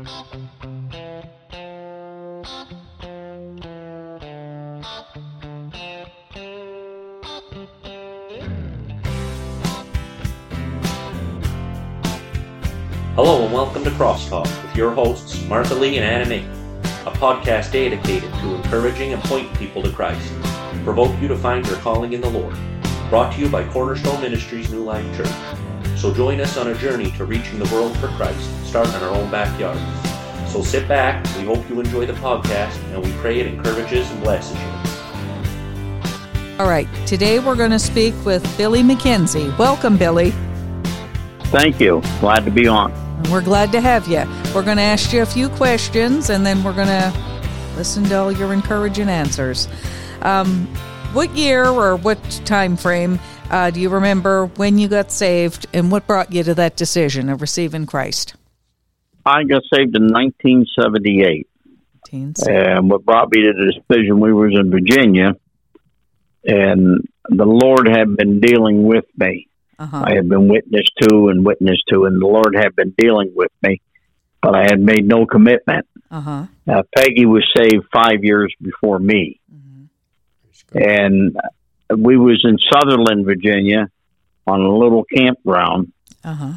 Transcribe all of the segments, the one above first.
Hello and welcome to Crosstalk with your hosts Martha Lee and Anna Nate, a podcast dedicated to encouraging and pointing people to Christ, provoke you to find your calling in the Lord, brought to you by Cornerstone Ministries New Life Church. So join us on a journey to reaching the world for Christ, starting in our own backyard. So sit back, we hope you enjoy the podcast, and we pray it encourages and blesses you. All right, today we're going to speak with Billy McKenzie. Welcome, Billy. Thank you. Glad to be on. We're glad to have you. We're going to ask you a few questions, and then we're going to listen to all your encouraging answers. What year or what time frame do you remember when you got saved, and what brought you to that decision of receiving Christ? I got saved in 1978. And what brought me to this decision, we was in Virginia, and the Lord had been dealing with me. I had been witnessed to, and the Lord had been dealing with me, but I had made no commitment. Peggy was saved 5 years before me. And we was in Sutherland, Virginia, on a little campground. And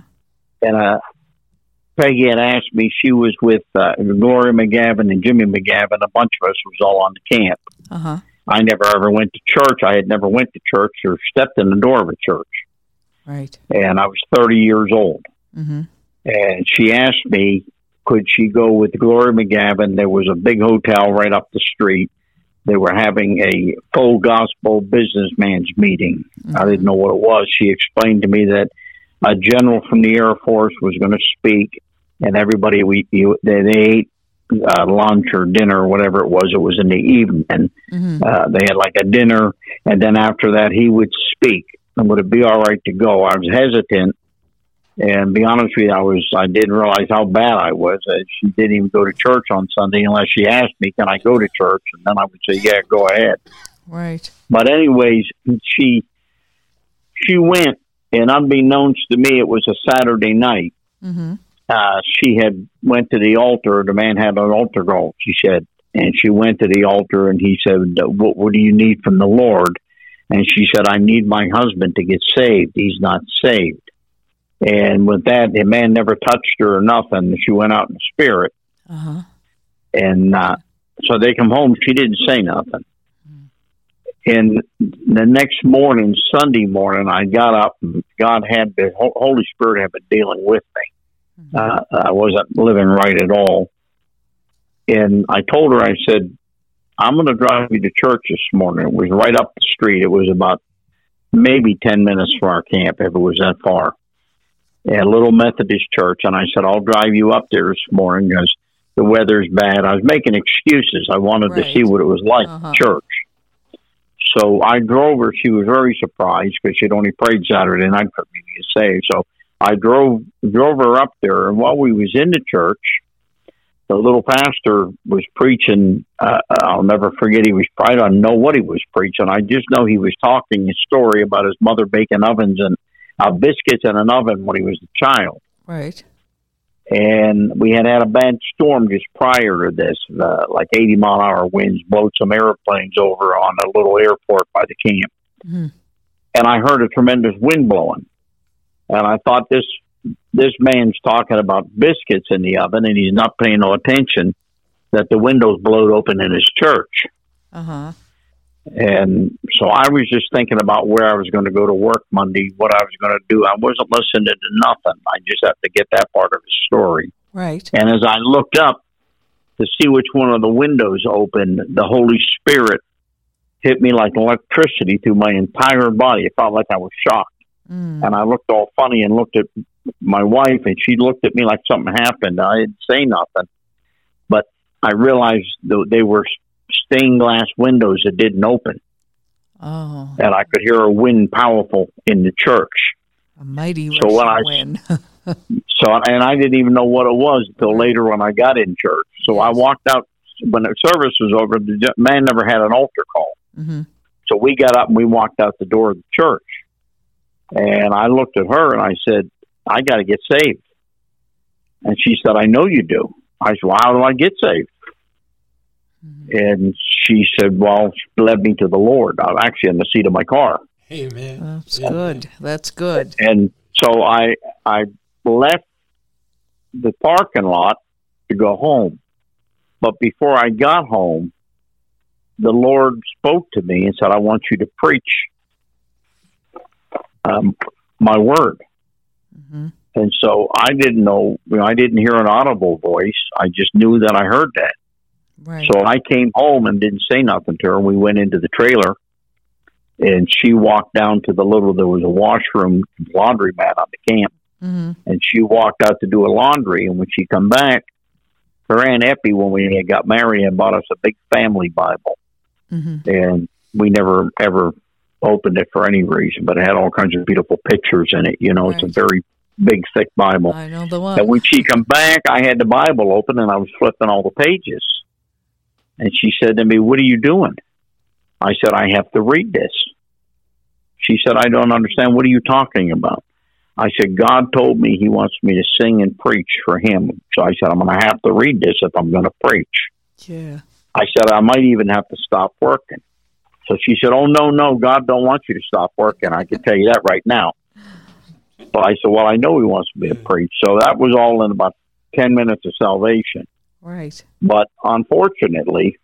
Peggy had asked me, she was with Gloria McGavin and Jimmy McGavin. A bunch of us was all on the camp. I never ever went to church. I had never went to church or stepped in the door of a church. Right. And I was 30 years old. And she asked me, could she go with Gloria McGavin? There was a big hotel right up the street. They were having a full gospel businessman's meeting. I didn't know what it was. She explained to me that a general from the Air Force was going to speak, and everybody, they ate lunch or dinner or whatever it was. It was in the evening. They had like a dinner, and then after that, he would speak. And would it be all right to go? I was hesitant, and be honest with you, I didn't realize how bad I was. She didn't even go to church on Sunday unless she asked me, "Can I go to church?" And then I would say, "Yeah, go ahead." Right. But anyways, she went, and unbeknownst to me, it was a Saturday night. She had went to the altar. The man had an altar call, she said, and she went to the altar, and he said, "What do you need from the Lord?" And she said, "I need my husband to get saved. He's not saved." And with that, the man never touched her or nothing. She went out in the spirit. And so they come home. She didn't say nothing. And the next morning, Sunday morning, I got up. And God had the Holy Spirit had been dealing with me. I wasn't living right at all. And I told her, I said, "I'm going to drive you to church this morning." It was right up the street. It was about maybe 10 minutes from our camp, if it was that far. A little Methodist church. And I said, "I'll drive you up there this morning because the weather's bad." I was making excuses. I wanted to see what it was like in church. So I drove her. She was very surprised because she'd only prayed Saturday night for me to get saved. So I drove her up there. And while we was in the church, the little pastor was preaching. I'll never forget. I don't know what he was preaching. I just know he was talking a story about his mother baking ovens and biscuits in an oven when he was a child. Right. And we had a bad storm just prior to this, like 80-mile-an-hour winds blowed some airplanes over on a little airport by the camp. And I heard a tremendous wind blowing. And I thought, this man's talking about biscuits in the oven, and he's not paying no attention that the windows blowed open in his church. And so I was just thinking about where I was going to go to work Monday, what I was going to do. I wasn't listening to nothing. I just have to get that part of his story. Right. And as I looked up to see which one of the windows opened, the Holy Spirit hit me like electricity through my entire body. It felt like I was shocked. And I looked all funny and looked at my wife, and she looked at me like something happened. I didn't say nothing, but I realized they were stained glass windows that didn't open. And I could hear a wind powerful in the church. A mighty rushing wind. And I didn't even know what it was until later when I got in church. So I walked out when the service was over. The man never had an altar call. So we got up and we walked out the door of the church. And I looked at her and I said, "I got to get saved." And she said, "I know you do." I said, well, how do I get saved? Mm-hmm. And she said, well, she led me to the Lord. I'm actually in the seat of my car. Amen. That's good. That's good. And so I left the parking lot to go home. But before I got home, the Lord spoke to me and said, I want you to preach my word. Mm-hmm. And so I didn't know, I didn't hear an audible voice. I just knew that I heard that. Right. So I came home and didn't say nothing to her. We went into the trailer, and she walked down to there was a washroom, laundromat on the camp. Mm-hmm. And she walked out to do her laundry. And when she come back, her Aunt Eppie, when we had got married, had bought us a big family Bible. Mm-hmm. And we never, ever opened it for any reason, but it had all kinds of beautiful pictures in it. Right. It's a very big, thick Bible. I know the one. And when she come back, I had the Bible open, and I was flipping all the pages. And she said to me, what are you doing? I said, I have to read this. She said, I don't understand. What are you talking about? I said, God told me he wants me to sing and preach for him. So I said, I'm going to have to read this if I'm going to preach. Yeah. I said, I might even have to stop working. So she said, oh, no, God don't want you to stop working. I can tell you that right now. But I said, well, I know he wants me to preach. So that was all in about 10 minutes of salvation. Right. But unfortunately,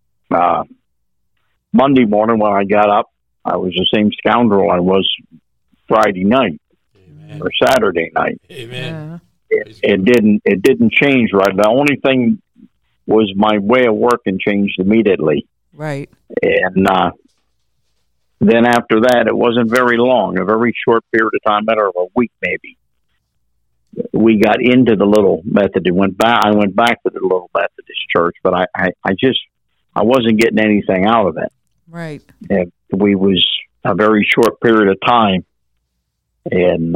Monday morning when I got up, I was the same scoundrel I was Friday night. Amen. Or Saturday night. Amen. It didn't change right. The only thing was my way of working changed immediately. Right. And then after that, it wasn't very long, a very short period of time, matter of a week maybe. We got into the little Methodist. I went back to the little Methodist church, but I wasn't getting anything out of it. Right. And we was a very short period of time, and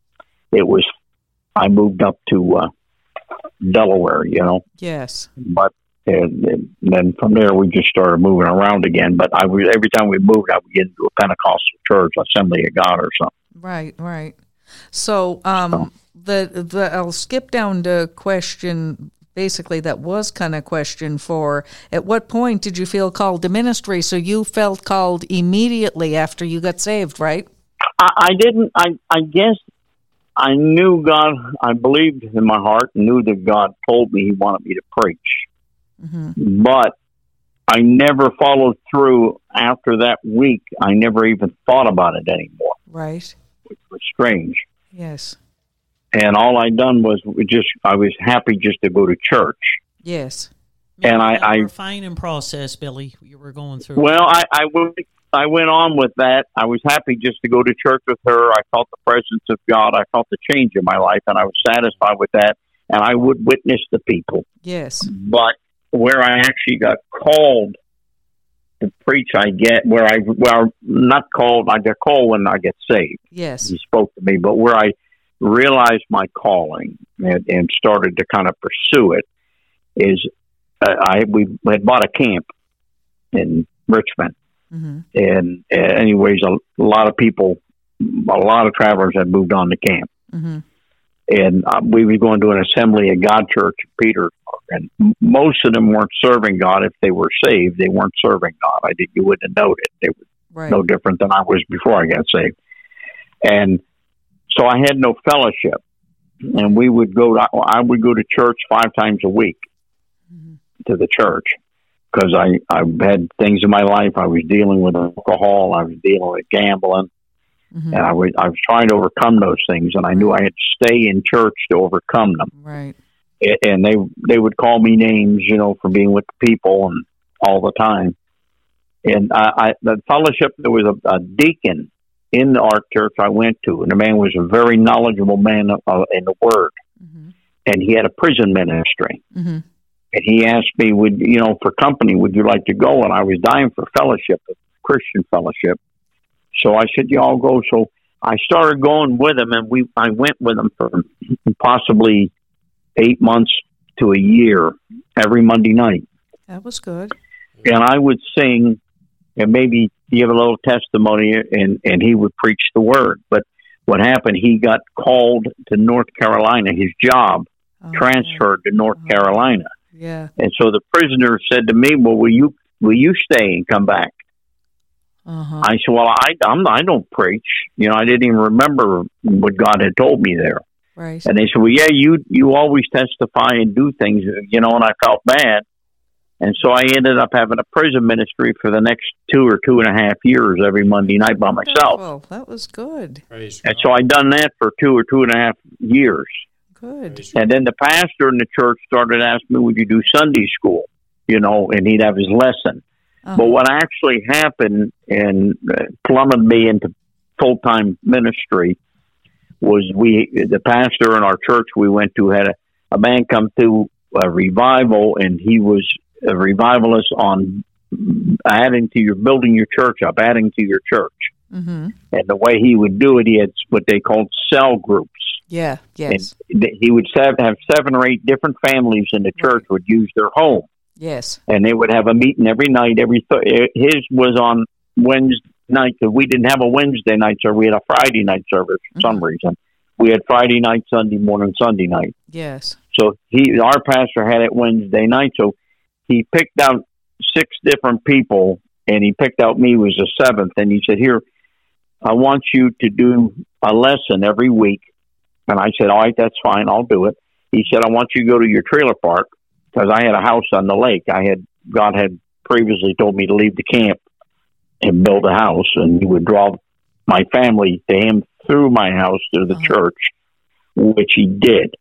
I moved up to Delaware, Yes. But and then from there we just started moving around again. But every time we moved, I would get into a Pentecostal church, Assembly of God, or something. Right. So I'll skip down to question. Basically, that was kind of question 4. At what point did you feel called to ministry? So you felt called immediately after you got saved, right? I didn't. I guess I knew God. I believed in my heart and knew that God told me he wanted me to preach. Mm-hmm. But I never followed through after that week. I never even thought about it anymore. Right. Which was strange. Yes. And all I done was I was happy just to go to church. Yes. And I refining process, Billy, you were going through. Well, I went on with that. I was happy just to go to church with her. I felt the presence of God. I felt the change in my life, and I was satisfied with that. And I would witness to people. Yes. But where I actually got called to preach, I got called when I get saved. Yes. He spoke to me, but where I realized my calling and started to kind of pursue it is we had bought a camp in Richmond. Mm-hmm. And anyways, a lot of travelers had moved on to camp. Mm-hmm. And we were going to an Assembly of God church in Petersburg, and most of them weren't serving God. If they were saved, they weren't serving God. You wouldn't have known it. They were no different than I was before I got saved. And so I had no fellowship, and I would go to church 5 times a week to the church because I had things in my life. I was dealing with alcohol. I was dealing with gambling. Mm-hmm. And I was trying to overcome those things, and I knew I had to stay in church to overcome them. Right. And they would call me names, for being with the people and all the time. And the fellowship, there was a deacon in our church I went to, and the man was a very knowledgeable man in the Word. Mm-hmm. And he had a prison ministry. Mm-hmm. And he asked me, for company, would you like to go? And I was dying for fellowship, Christian fellowship. So I said, yeah, I'll go. So I started going with him, and I went with him for possibly 8 months to a year every Monday night. That was good. And I would sing and maybe give a little testimony, and he would preach the word. But what happened, he got called to North Carolina, his job transferred to North Carolina. Yeah. And so the prisoner said to me, "Well, will you stay and come back?" I said, "Well, I don't preach. I didn't even remember what God had told me there." Right. And they said, "Well, yeah, you always testify and do things, and I felt bad. And so I ended up having a prison ministry for the next 2 or 2.5 years every Monday night by myself. Oh, that was good. And so I done that for 2 or 2.5 years. Good. And then the pastor in the church started asking me, would you do Sunday school? And he'd have his lesson. But what actually happened and plummeted me into full-time ministry was the pastor in our church we went to had a man come to a revival, and he was a revivalist on building your church up, adding to your church. Mm-hmm. And the way he would do it, he had what they called cell groups. Yeah, yes. And he would have 7 or 8 different families in the church would use their home. Yes. And they would have a meeting every night. His was on Wednesday night, because we didn't have a Wednesday night service. We had a Friday night service for some reason. We had Friday night, Sunday morning, Sunday night. Yes. So our pastor had it Wednesday night. So he picked out 6 different people, and he picked out me was the 7th. And he said, "Here, I want you to do a lesson every week." And I said, "All right, that's fine. I'll do it." He said, "I want you to go to your trailer park," because I had a house on the lake. God had previously told me to leave the camp and build a house, and he would draw my family to him through my house to the church, which he did.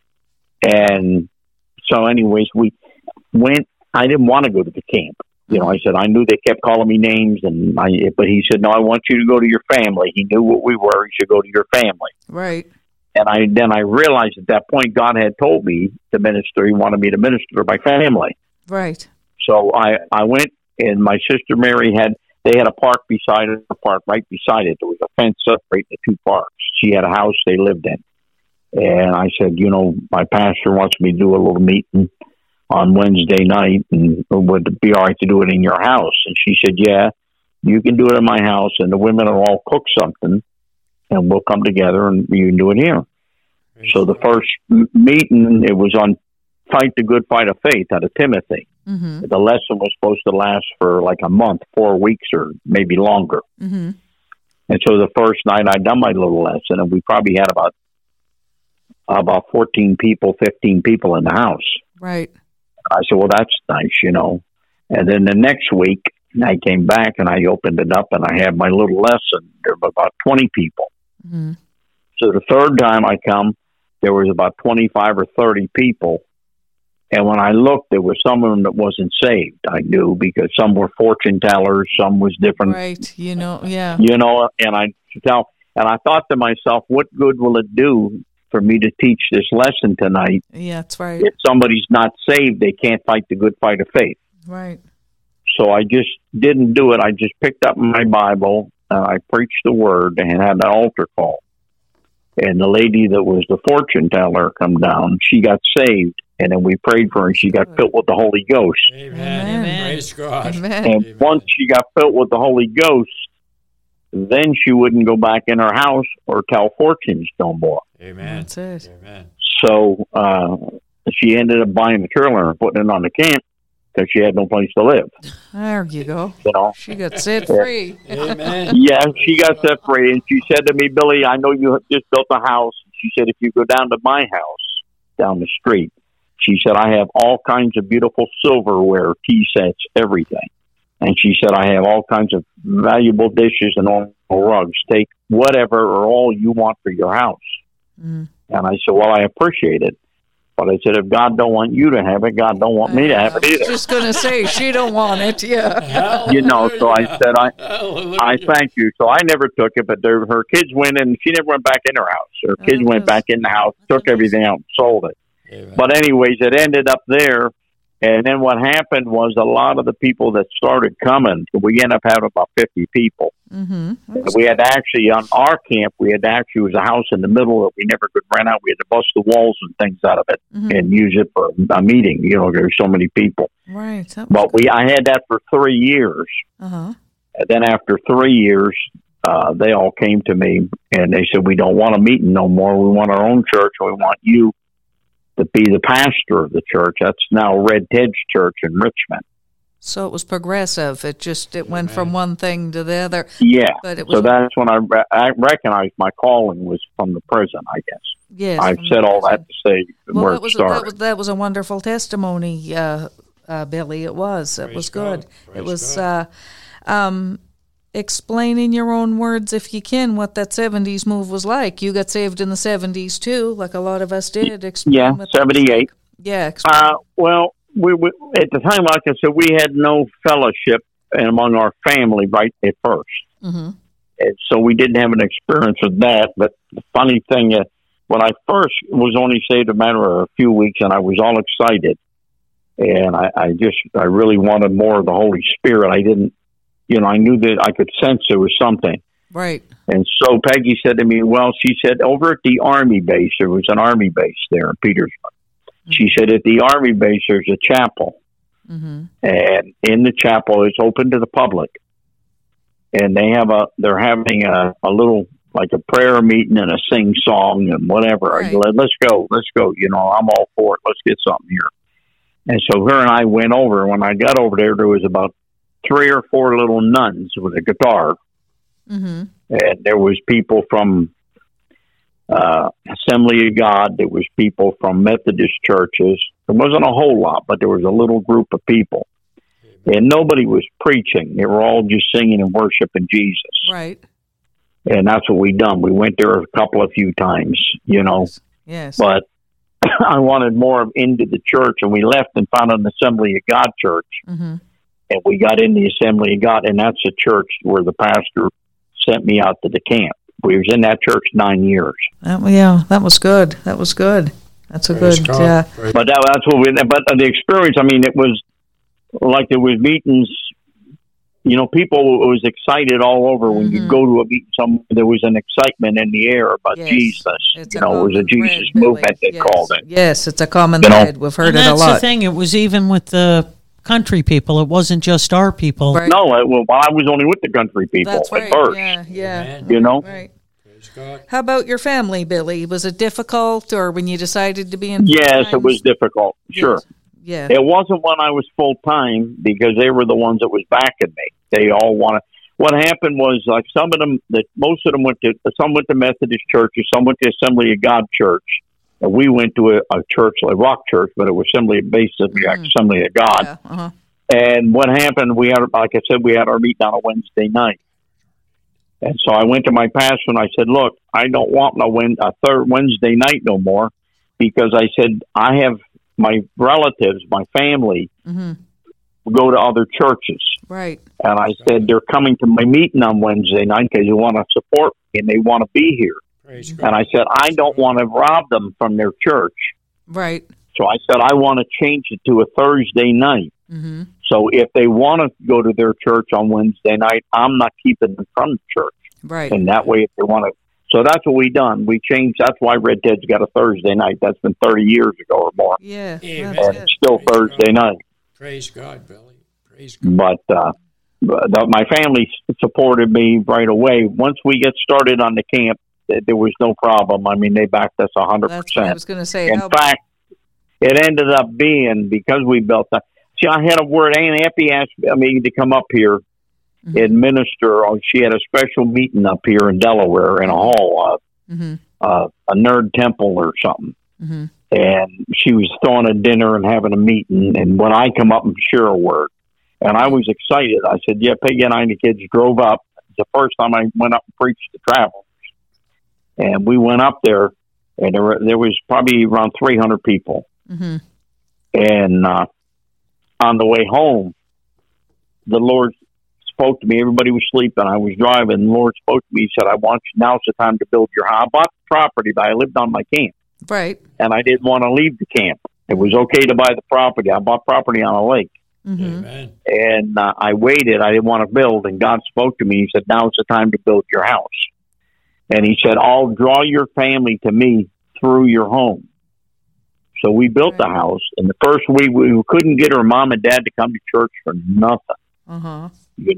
And so anyways, we went. I didn't want to go to the camp. I said, I knew they kept calling me names, but he said, "No, I want you to go to your family." He knew what we were. He should go to your family. Right. And then I realized at that point God had told me to minister. He wanted me to minister to my family. Right. So I went, and my sister Mary they had a park beside it, a park right beside it. There was a fence separating the 2 parks. She had a house they lived in. And I said, my pastor wants me to do a little meeting on Wednesday night, and would it be all right to do it in your house? And she said, "Yeah, you can do it in my house, and the women will all cook something, and we'll come together and you can do it here." So the first meeting, it was on Fight the Good Fight of Faith out of Timothy. Mm-hmm. The lesson was supposed to last for like a month, 4 weeks, or maybe longer. Mm-hmm. And so the first night I done my little lesson, and we probably had about 14 people, 15 people in the house. Right. I said, "Well, that's nice, And then the next week, I came back and I opened it up, and I had my little lesson. There were about 20 people. Mm-hmm. So the third time I come, there was about 25 or 30 people. And when I looked, there was some of them that wasn't saved. I knew, because some were fortune tellers, some was different. Right, yeah. And I thought to myself, what good will it do for me to teach this lesson tonight? Yeah, that's right. If somebody's not saved, they can't fight the good fight of faith. Right. So I just didn't do it. I just picked up my Bible, and I preached the word and had an altar call. And the lady that was the fortune teller come down. She got saved, and then we prayed for her, and she got filled with the Holy Ghost. Amen. Praise God. Amen. And Amen. once she got filled with the Holy Ghost, then she wouldn't go back in her house or tell fortunes no more. Amen. That's it. Amen. So she ended up buying the trailer and putting it on the camp, because she had no place to live. There you go. She got set Yeah. free. Amen. Yeah, she got set free, and she said to me, "Billy, I know you have just built a house." She said, "If you go down to my house, down the street," she said, "I have all kinds of beautiful silverware, tea sets, everything." And she said, "I have all kinds of valuable dishes and all rugs. Take whatever or all you want for your house." Mm. And I said, "Well, I appreciate it. But I said, if God don't want you to have it, God don't want me to have it either." I was just going to say, she don't want it, yeah. Hallelujah. So I said, I thank you. So I never took it, but her kids went in. She never went back in her house. Her kids went back in the house, took everything out, and sold it. Amen. But anyways, it ended up there. And then what happened was a lot of the people that started coming, we ended up having about 50 people. Mm-hmm. We had actually, on our camp, it was a house in the middle that we never could rent out. We had to bust the walls and things out of it and use it for a meeting. There's so many people. Right. But I had that for 3 years. Uh-huh. And then after 3 years, they all came to me and they said, "We don't want a meeting no more. We want our own church. We want you to be the pastor of the church. That's now Red Ted's Church in Richmond. So it was progressive. It went from one thing to the other. Yeah. But it was, so that's when I recognized my calling was from the prison, I guess. yes. I've said all that to say where it started. That was a wonderful testimony, Billy. It was. It was good. It was explain in your own words, if you can, what that 70s move was like. You got saved in the 70s, too, like a lot of us did. Yeah, 78. Yeah. Well, we at the time, like I said, we had no fellowship among our family right at first. Mm-hmm. And so we didn't have an experience with that. But the funny thing is, when I first was only saved a matter of a few weeks, and I was all excited, and I really wanted more of the Holy Spirit. I didn't, I knew that I could sense there was something. Right. And so Peggy said to me, well, she said, over at the Army base, there was an Army base there in Petersburg. Mm-hmm. She said, at the Army base, there's a chapel. Mm-hmm. And in the chapel, it's open to the public. And they're having a little, like a prayer meeting and a sing song and whatever. Right. I go, let's go. I'm all for it. Let's get something here. And so her and I went over. When I got over there was about 3 or 4 little nuns with a guitar. Mm-hmm. And there was people from Assembly of God. There was people from Methodist churches. There wasn't a whole lot, but there was a little group of people. And nobody was preaching. They were all just singing and worshiping Jesus. Right. And that's what we done. We went there a few times, Yes. But I wanted more into the church, and we left and found an Assembly of God church. Mm-hmm. And we got in the Assembly of God, and that's a church where the pastor sent me out to the camp. We was in that church 9 years. That was good. That's a Praise good. God. But that's what we. But the experience, it was like there was meetings. People was excited all over when you go to a meeting. There was an excitement in the air about Jesus. It was a Jesus movement they called it. Yes, it's a common thread. We've heard it a lot. That's the thing. It was even with the country people. It wasn't just our people. Right. No, I was only with the country people That's right. at first. Yeah. Right. Praise God. How about your family, Billy? Was it difficult, or when you decided to be in? Yes, it was difficult. Sure. Yeah. It wasn't when I was full time because they were the ones that was backing me. They all wanted. What happened was, like, some of them, most of them some went to Methodist churches, some went to Assembly of God church. And we went to a church, like Rock Church, but it was basically Assembly of God. Yeah. Uh-huh. And what happened, we had our meeting on a Wednesday night. And so I went to my pastor and I said, look, I don't want a third Wednesday night no more, because I said, I have my relatives, my family, go to other churches. Right. And I said, they're coming to my meeting on Wednesday night because they want to support me and they want to be here. Praise God. And I said, I don't want to rob them from their church. Right. So I said, I want to change it to a Thursday night. Mm-hmm. So if they want to go to their church on Wednesday night, I'm not keeping them from the church. Right. And that way, if they want to. So that's what we done. We changed. That's why Red Ted's got a Thursday night. That's been 30 years ago or more. Yeah. Amen. That's And it. it's still Thursday night. Praise God, Billy. Praise God. But my family supported me right away. Once we get started on the camp, there was no problem. They backed us 100%. That's what I was going to say. In fact, it ended up being, because we built that. See, I had a word. Aunt Eppie asked me to come up here and minister. She had a special meeting up here in Delaware in a hall, a nerd temple or something. Mm-hmm. And she was throwing a dinner and having a meeting. And when I come up and share a word, and I was excited, I said, yeah, Peggy and I and the kids drove up. The first time I went up and preached to travelers. And we went up there, and there was probably around 300 people. Mm-hmm. And on the way home, the Lord spoke to me. Everybody was sleeping. I was driving. The Lord spoke to me. He said, now's the time to build your house. I bought the property, but I lived on my camp. Right. And I didn't want to leave the camp. It was okay to buy the property. I bought property on a lake. Mm-hmm. Amen. And I waited. I didn't want to build. And God spoke to me. He said, now's the time to build your house. And he said, I'll draw your family to me through your home. So we built the house. And the first week, we couldn't get her mom and dad to come to church for nothing. Uh-huh.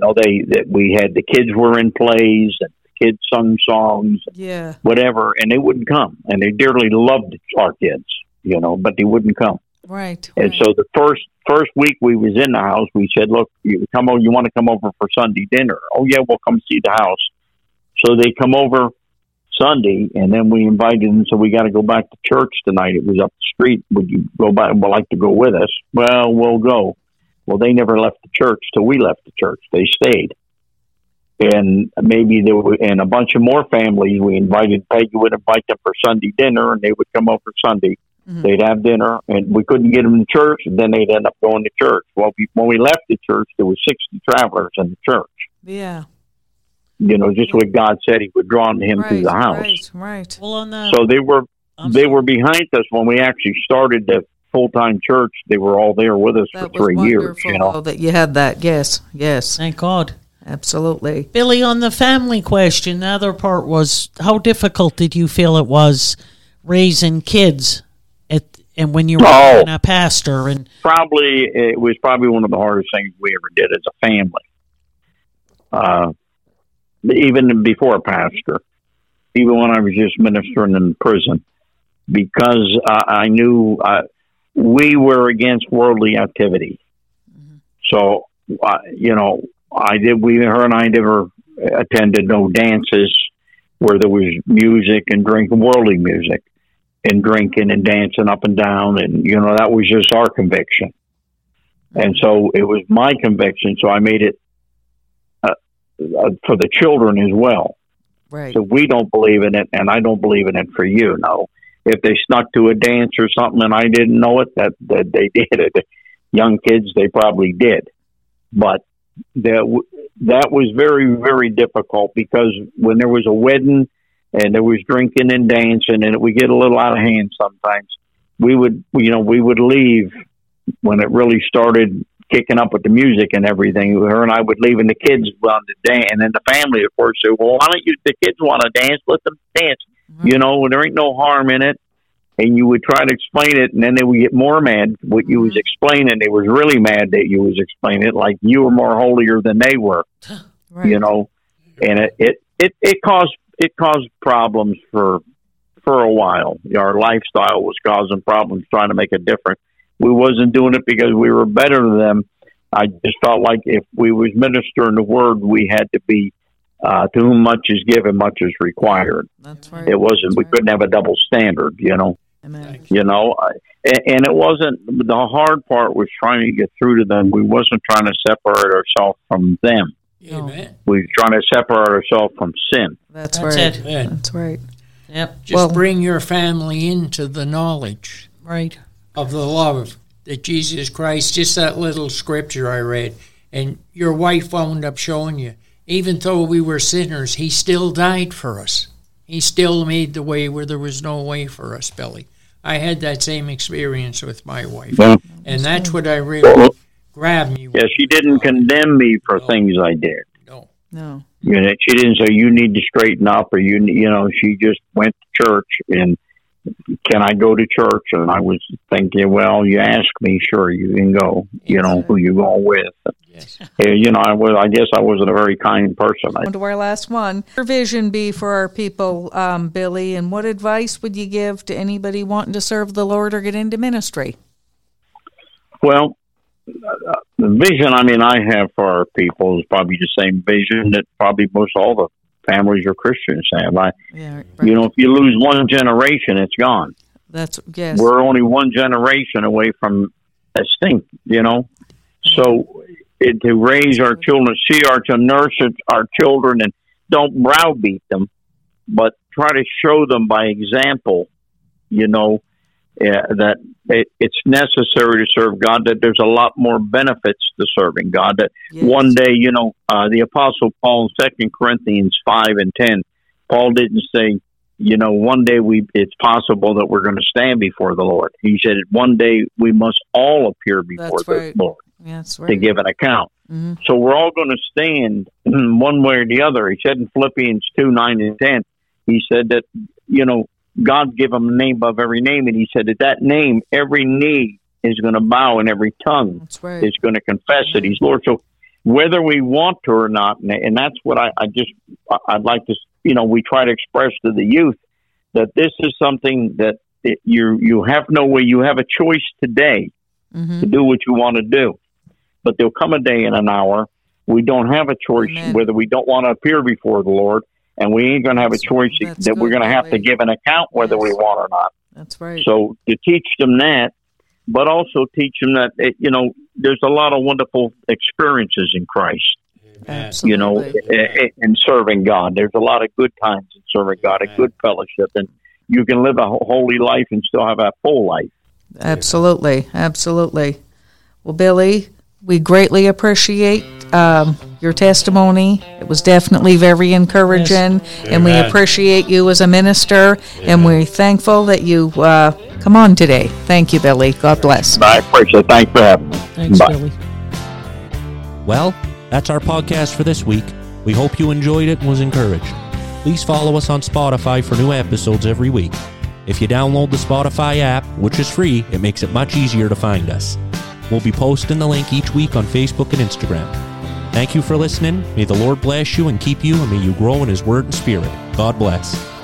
We had the kids were in plays and the kids sung songs, Yeah. whatever, and they wouldn't come. And they dearly loved our kids. but they wouldn't come. Right. And so the first week we was in the house, we said, look, you want to come over for Sunday dinner? Oh, yeah, we'll come see the house. So they come over Sunday, and then we invited them, so we got to go back to church tonight. It was up the street. Would you go back? Would like to go with us? Well, we'll go. Well, they never left the church till we left the church. They stayed. And maybe there were, and a bunch of more families, we invited, Peggy would invite them for Sunday dinner, and they would come over Sunday. Mm-hmm. They'd have dinner, and we couldn't get them to church, and then they'd end up going to church. Well, when we left the church, there was 60 travelers in the church. Yeah. Just what God said He would draw him to the house. Right. Well, on that, so they were behind us when we actually started the full-time church. They were all there with us for 3 years. That you had that. Yes. Thank God. Absolutely. Billy, on the family question, the other part was, how difficult did you feel it was raising kids and when you were a pastor? And it was probably one of the hardest things we ever did as a family. Even before a pastor, even when I was just ministering in prison, because I knew we were against worldly activity. Mm-hmm. So, her and I never attended no dances where there was music and worldly music and drinking and dancing up and down. And, that was just our conviction. And so it was my conviction. So I made it for the children as well. Right. So we don't believe in it, and I don't believe in it for you. No, if they snuck to a dance or something and I didn't know it, that they did it. Young kids, they probably did, but that was very, very difficult, because when there was a wedding and there was drinking and dancing, and it would get a little out of hand sometimes, we would leave when it really started kicking up with the music and everything. Her and I would leave, and the kids wanted to dance, and then the family, of course, said, well, why don't the kids want to dance? Let them dance. Mm-hmm. There ain't no harm in it. And you would try to explain it, and then they would get more mad what you was explaining. They was really mad that you was explaining it, like you were more holier than they were. Right. And it caused problems for a while. Our lifestyle was causing problems, trying to make a difference. We wasn't doing it because we were better than them. I just felt like if we was ministering the word, we had to be to whom much is given, much is required. That's right. It wasn't. We couldn't have a double standard. Amen. And it wasn't. The hard part was trying to get through to them. We wasn't trying to separate ourselves from them. Amen. We were trying to separate ourselves from sin. That's right. It. That's right. Yep. Just bring your family into the knowledge, right, of the love that Jesus Christ. Just that little scripture I read, and your wife wound up showing you. Even though we were sinners, He still died for us. He still made the way where there was no way for us, Billy. I had that same experience with my wife. Yeah. And that's what I really grabbed me. Yeah, she didn't condemn me for things I did. No. She didn't say, you need to straighten up, or she just went to church, and can I go to church? And I was thinking, well, you ask me, sure, you can go. Who you going with? Yes. I guess I wasn't a very kind person. On to our last one. What would your vision be for our people, Billy, and what advice would you give to anybody wanting to serve the Lord or get into ministry? Well, the vision I have for our people is probably the same vision that probably most all the families or Christians have. If you lose one generation, it's gone. Yes. We're only one generation away from extinct, So to raise our children, nurse our children, and don't browbeat them, but try to show them by example, that it's necessary to serve God, that there's a lot more benefits to serving God, that one day, the Apostle Paul in 2 Corinthians 5 and 10, Paul didn't say, one day it's possible that we're going to stand before the Lord. He said, one day we must all appear before the Lord to give an account. Mm-hmm. So we're all going to stand one way or the other. He said in Philippians 2, 9 and 10, he said that, God gave him a name above every name, and he said that name, every knee is going to bow and every tongue is going to confess that He's Lord. So whether we want to or not, and that's what I'd like to, we try to express to the youth that this is something that you have no way. You have a choice today to do what you want to do, but there'll come a day and an hour we don't have a choice whether we don't want to appear before the Lord, and we ain't going to have a choice that we're going to have to give an account whether we want or not. That's right. So to teach them that, but also teach them that there's a lot of wonderful experiences in Christ. Absolutely. In serving God. There's a lot of good times in serving God, a good fellowship, and you can live a holy life and still have a full life. Absolutely. Well, Billy, we greatly appreciate your testimony. It was definitely very encouraging, and we appreciate you as a minister, and we're thankful that you come on today. Thank you, Billy. God bless. I appreciate it. Thanks for having me. Thanks, Bye. Billy. Well, that's our podcast for this week. We hope you enjoyed it and was encouraged. Please follow us on Spotify for new episodes every week. If you download the Spotify app, which is free, it makes it much easier to find us. We'll be posting the link each week on Facebook and Instagram. Thank you for listening. May the Lord bless you and keep you, and may you grow in His Word and Spirit. God bless.